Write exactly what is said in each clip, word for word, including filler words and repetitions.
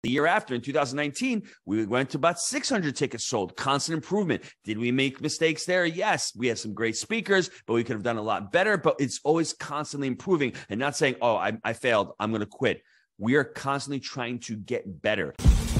The year after, in two thousand nineteen, we went to about six hundred tickets sold, constant improvement. Did we make mistakes there? Yes. We had some great speakers, but we could have done a lot better. But it's always constantly improving and not saying, oh, I, I failed, I'm going to quit. We are constantly trying to get better.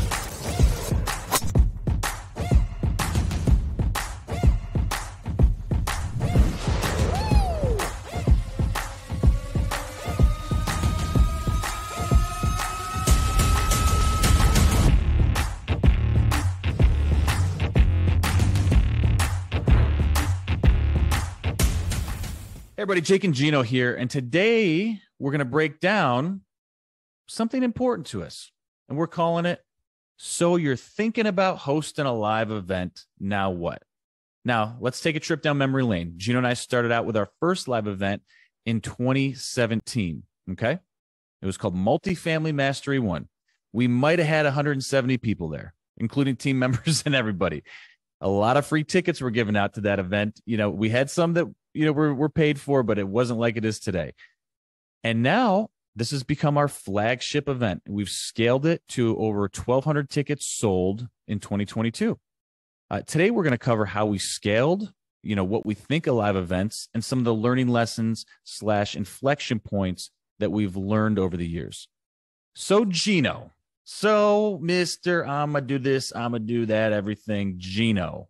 Hey everybody, Jake and Gino here, and today we're going to break down something important to us, and we're calling it, So You're Thinking About Hosting a Live Event, Now What? Now, let's take a trip down memory lane. Gino and I started out with our first live event in twenty seventeen, okay? It was called Multifamily Mastery One. We might have had one hundred seventy people there, including team members and everybody. A lot of free tickets were given out to that event. You know, we had some that, you know, we're, we're paid for, but it wasn't like it is today. And now this has become our flagship event. We've scaled it to over twelve hundred tickets sold in twenty twenty-two. Uh, today, we're going to cover how we scaled, you know, what we think of live events, and some of the learning lessons slash inflection points that we've learned over the years. So, Gino. So, Mister I'm going to do this, I'm going to do that, everything. Gino.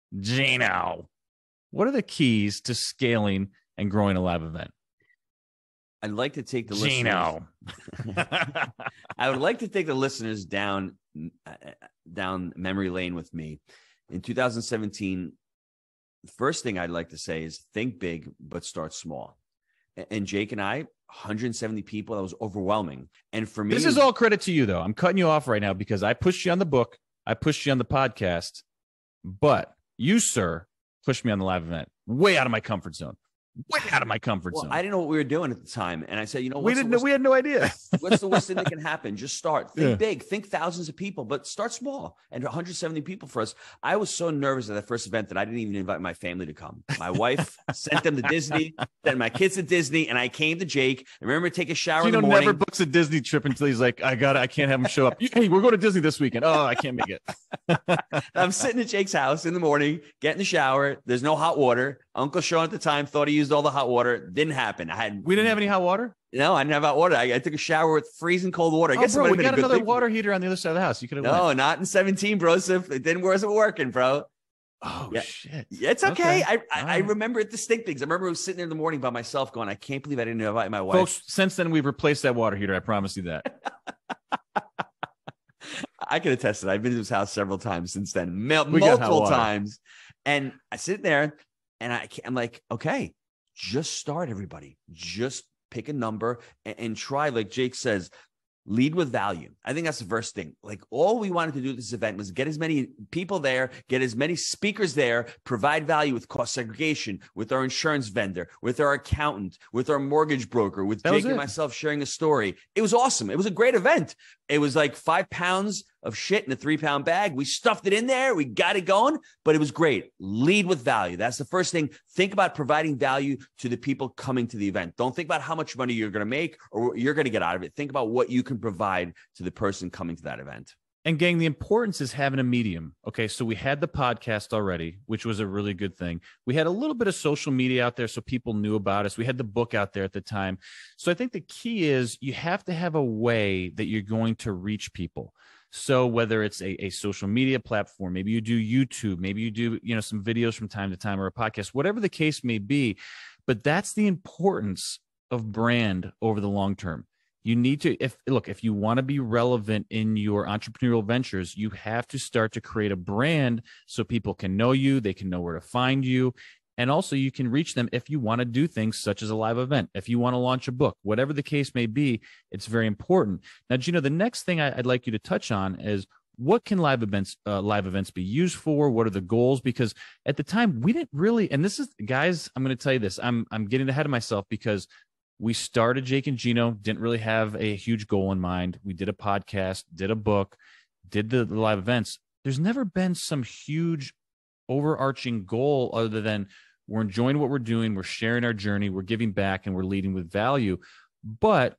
Gino. What are the keys to scaling and growing a live event? I'd like to take the Gino. listeners. I would like to take the listeners down, down memory lane with me. In two thousand seventeen, the first thing I'd like to say is think big, but start small. And Jake and I, one hundred seventy people, that was overwhelming. And for me, this is all credit to you, though. I'm cutting you off right now because I pushed you on the book. I pushed you on the podcast. But you, sir, pushed me on the live event. Way out of my comfort zone. Way out of my comfort well, zone. I didn't know what we were doing at the time. And I said, you know, we didn't know, we had no idea. What's the worst thing that can happen? Just start. Think Yeah. big. Think thousands of people, but start small. And one hundred seventy people for us. I was so nervous at that first event that I didn't even invite my family to come. My wife sent them to Disney, sent my kids to Disney, and I came to Jake. I remember to take a shower Gino in the morning. never books a Disney trip until he's like, I got it. I can't have him show up. Hey, we're going to Disney this weekend. Oh, I can't make it. I'm sitting at Jake's house in the morning, getting the shower. There's no hot water. Uncle Sean at the time thought he used all the hot water. Didn't happen. I had We didn't have any hot water? no, I didn't have hot water. I, I took a shower with freezing cold water. I Oh, guess it bro, might we have been a got good another thing. water heater on the other side of the house. You could have No, went. not in seventeen, bro. It didn't wasn't working, bro. Oh, Yeah. shit. Yeah, it's okay. I I, All I right. remember it distinct things. I remember I was sitting there in the morning by myself going, I can't believe I didn't invite my wife. Folks, since then, we've replaced that water heater. I promise you that. I can attest to that. I've been to his house several times since then, mul- We got hot multiple water. times. And I sit there and I, I'm like, okay, just start, everybody. Just pick a number and, and try, like Jake says, lead with value. I think that's the first thing. Like all we wanted to do at this event was get as many people there, get as many speakers there, provide value with cost segregation, with our insurance vendor, with our accountant, with our mortgage broker, with That Jake was and it. myself sharing a story. It was awesome. It was a great event. It was like five pounds of shit in a three pound bag. We stuffed it in there. We got it going, but it was great. Lead with value. That's the first thing. Think about providing value to the people coming to the event. Don't think about how much money you're going to make or what you're going to get out of it. Think about what you can provide to the person coming to that event. And gang, the importance is having a medium. Okay, so we had the podcast already, which was a really good thing. We had a little bit of social media out there so people knew about us. We had the book out there at the time. So I think the key is you have to have a way that you're going to reach people. So whether it's a, a social media platform, maybe you do YouTube, maybe you do, you know, some videos from time to time or a podcast, whatever the case may be. But that's the importance of brand over the long term. You need to, if look, if you want to be relevant in your entrepreneurial ventures, you have to start to create a brand so people can know you, they can know where to find you. And also you can reach them if you want to do things such as a live event, if you want to launch a book, whatever the case may be, it's very important. Now, Gino, the next thing I, I'd like you to touch on is what can live events, uh, live events be used for? What are the goals? Because at the time we didn't really, and this is, guys, I'm going to tell you this, I'm, I'm getting ahead of myself because we started Jake and Gino, didn't really have a huge goal in mind. We did a podcast, did a book, did the, the live events. There's never been some huge overarching goal other than we're enjoying what we're doing, we're sharing our journey, we're giving back, and we're leading with value. But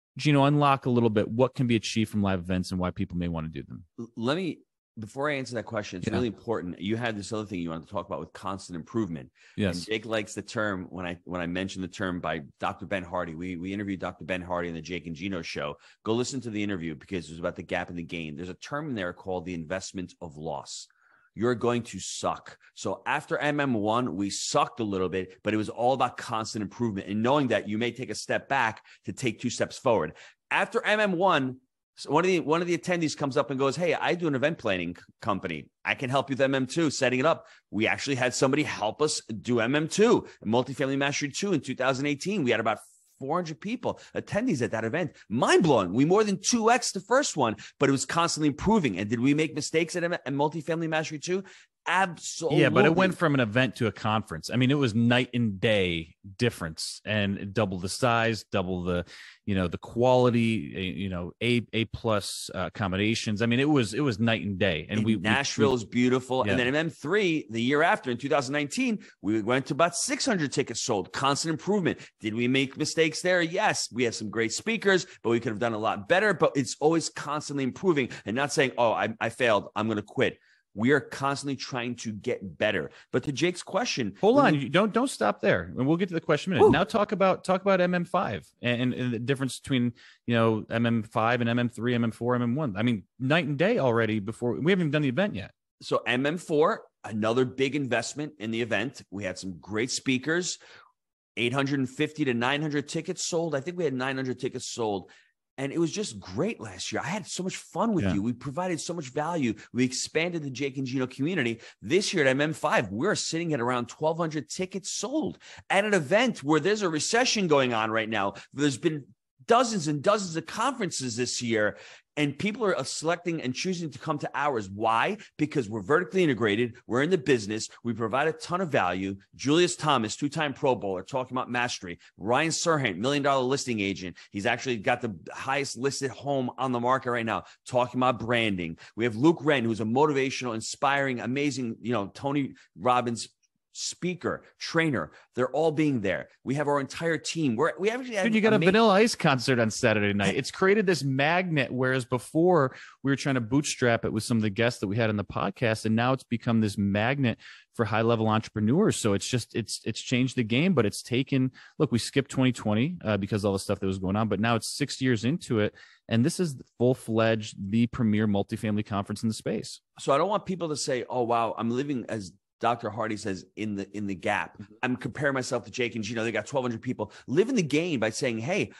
Gino, unlock a little bit what can be achieved from live events and why people may want to do them. Let me, before I answer that question, it's Yeah. really important. You had this other thing you wanted to talk about with constant improvement. Yes. And Jake likes the term when I when I mentioned the term by Doctor Ben Hardy. We we interviewed Doctor Ben Hardy on the Jake and Gino show. Go listen to the interview because it was about the gap in the gain. There's a term in there called the investment of loss. You're going to suck. So after M M one, we sucked a little bit, but it was all about constant improvement and knowing that you may take a step back to take two steps forward. After M M one, so one of the one of the attendees comes up and goes, "Hey, I do an event planning company. I can help you with M M two, setting it up." We actually had somebody help us do M M two, Multifamily Mastery two in two thousand eighteen. We had about four hundred people, attendees at that event. Mind blowing. We more than two X the first one, but it was constantly improving. And did we make mistakes at, at Multifamily Mastery two? Absolutely. Yeah, but it went from an event to a conference. I mean, it was night and day difference, and double the size, double the, you know, the quality, you know, A A plus uh, accommodations. I mean, it was it was night and day. And, and we Nashville we, is beautiful. Yeah. And then M M three, the year after, in two thousand nineteen, we went to about six hundred tickets sold. Constant improvement. Did we make mistakes there? Yes. We had some great speakers, but we could have done a lot better. But it's always constantly improving and not saying, "Oh, I, I failed, I'm going to quit." We are constantly trying to get better. But to Jake's question, hold on, you don't don't stop there, and we'll get to the question in a minute. Woo. Now talk about talk about M M five and, and the difference between, you know, M M five and M M three, M M four, M M one. I mean, night and day already. Before we haven't even done the event yet. So M M four, another big investment in the event. We had some great speakers, eight hundred fifty to nine hundred tickets sold. I think we had nine hundred tickets sold. And it was just great last year. I had so much fun with yeah. you. We provided so much value. We expanded the Jake and Gino community. This year at M M five, we're sitting at around twelve hundred tickets sold at an event where there's a recession going on right now. There's been dozens and dozens of conferences this year, and people are selecting and choosing to come to ours. Why? Because we're vertically integrated. We're in the business. We provide a ton of value. Julius Thomas, two-time Pro Bowler, talking about mastery. Ryan Serhant, million-dollar listing agent. He's actually got the highest listed home on the market right now, talking about branding. We have Luke Wren, who's a motivational, inspiring, amazing, you know, Tony Robbins speaker, trainer. They're all being there. We have our entire team. We're, we actually have Dude, you got amazing- a Vanilla Ice concert on Saturday night. It's created this magnet, whereas before we were trying to bootstrap it with some of the guests that we had on the podcast, and now it's become this magnet for high-level entrepreneurs. So it's just it's it's changed the game, but it's taken. Look, we skipped twenty twenty uh, because of all the stuff that was going on, but now it's six years into it, and this is full-fledged the premier multifamily conference in the space. So I don't want people to say, "Oh, wow, I'm living as." Doctor Hardy says in the in the gap. Mm-hmm. I'm comparing myself to Jake and Gino. They got twelve hundred people. Live in the game by saying, hey,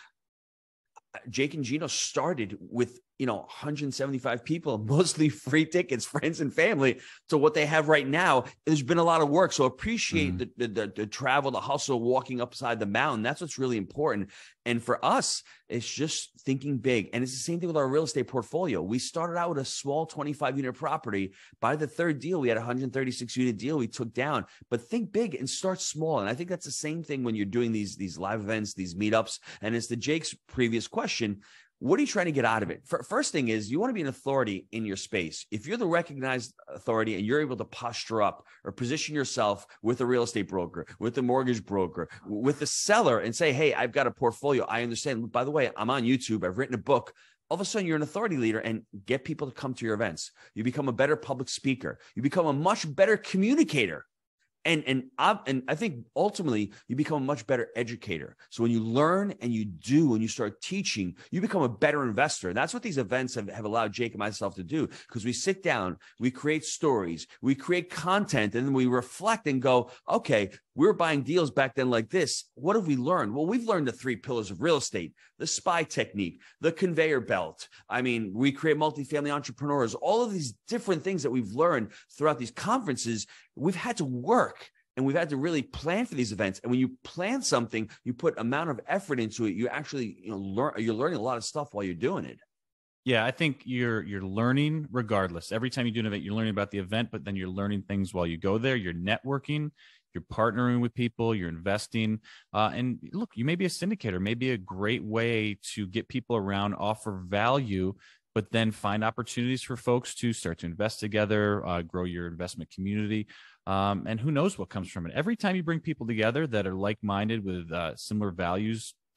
Jake and Gino started with, you know, one hundred seventy-five people, mostly free tickets, friends and family, to what they have right now. There's been a lot of work. So appreciate mm. the, the, the travel, the hustle, walking upside the mountain. That's what's really important. And for us, it's just thinking big. And it's the same thing with our real estate portfolio. We started out with a small twenty-five unit property. By the third deal, we had a one hundred thirty-six unit deal we took down. But think big and start small. And I think that's the same thing when you're doing these, these live events, these meetups. And it's to Jake's previous question. What are you trying to get out of it? First thing is you want to be an authority in your space. If you're the recognized authority and you're able to posture up or position yourself with a real estate broker, with a mortgage broker, with the seller and say, hey, I've got a portfolio. I understand. By the way, I'm on YouTube. I've written a book. All of a sudden you're an authority leader and get people to come to your events. You become a better public speaker. You become a much better communicator. And and I, and I think ultimately you become a much better educator. So when you learn and you do and you start teaching, you become a better investor. And that's what these events have, have allowed Jake and myself to do, because we sit down, we create stories, we create content, and then we reflect and go, okay, we were buying deals back then like this. What have we learned? Well, we've learned the three pillars of real estate, the SPY technique, the conveyor belt. I mean, we create multifamily entrepreneurs, all of these different things that we've learned throughout these conferences. We've had to work and we've had to really plan for these events. And when you plan something, you put amount of effort into it. You actually, you know, learn, you're learning a lot of stuff while you're doing it. Yeah, I think you're you're learning regardless. Every time you do an event, you're learning about the event, but then you're learning things while you go there. You're networking, you're partnering with people, you're investing. Uh, and look, you may be a syndicator, maybe a great way to get people around, offer value, but then find opportunities for folks to start to invest together, uh, grow your investment community. Um, and who knows what comes from it. Every time you bring people together that are like-minded with uh, similar values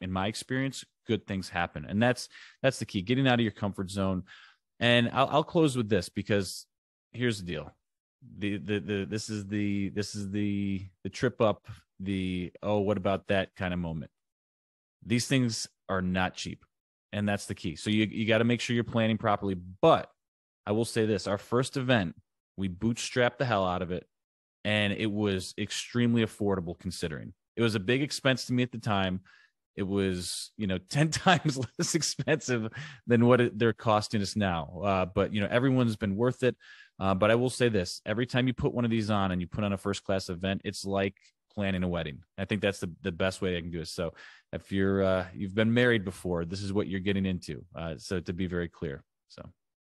in my experience, good things happen. And that's, that's the key, getting out of your comfort zone. And I'll, I'll close with this, because here's the deal. The, the, the, this is the, this is the, the trip up, the, oh, what about that kind of moment. These things are not cheap. And that's the key. So you, you got to make sure you're planning properly. But I will say this, our first event, we bootstrapped the hell out of it. And it was extremely affordable considering. It was a big expense to me at the time. It was, you know, ten times less expensive than what it, they're costing us now. Uh, but, you know, everyone's been worth it. Uh, but I will say this, every time you put one of these on and you put on a first class event, it's like planning a wedding. I think that's the, the best way I can do it. So if you're, uh, you've been married before, this is what you're getting into. Uh, so to be very clear. So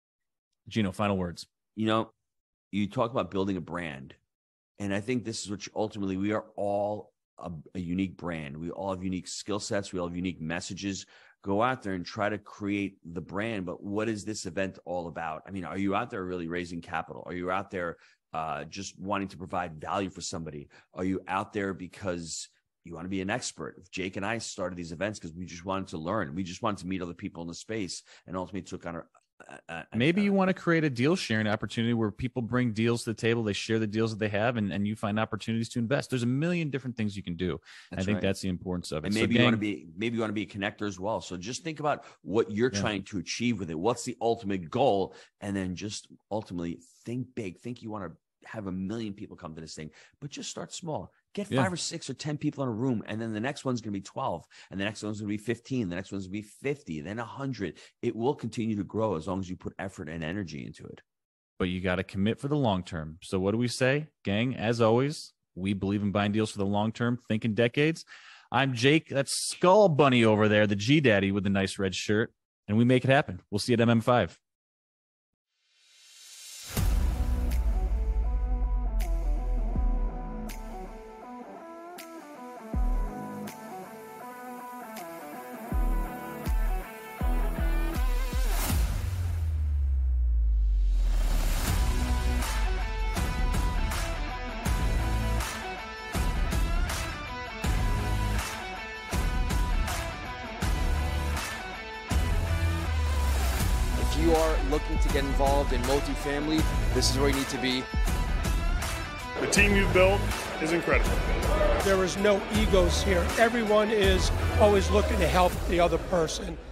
Gino, final words. You know, you talk about building a brand. And I think this is what you, ultimately, we are all a, a unique brand. We all have unique skill sets. We all have unique messages. Go out there and try to create the brand. But what is this event all about? I mean, are you out there really raising capital? Are you out there uh, just wanting to provide value for somebody? Are you out there because you want to be an expert? If Jake and I started these events because we just wanted to learn. We just wanted to meet other people in the space, and ultimately took on our Uh, Maybe uh, you want to create a deal sharing opportunity where people bring deals to the table, they share the deals that they have, and, and you find opportunities to invest. There's a million different things you can do. I think right. that's the importance of it. And maybe so, you want to be, maybe you want to be a connector as well. So just think about what you're yeah. trying to achieve with it. What's the ultimate goal? And then just ultimately think big. Think you want to have a million people come to this thing, but just start small. Get five yeah. or six or ten people in a room, and then the next one's going to be twelve, and the next one's going to be fifteen, the next one's going to be fifty, then one hundred. It will continue to grow as long as you put effort and energy into it. But you got to commit for the long term. So what do we say, gang? As always, we believe in buying deals for the long term, thinking decades. I'm Jake. That's Skull Bunny over there, the G Daddy with the nice red shirt, and we make it happen. We'll see you at M M five. If you are looking to get involved in multifamily, this is where you need to be. The team you've built is incredible. There is no egos here. Everyone is always looking to help the other person.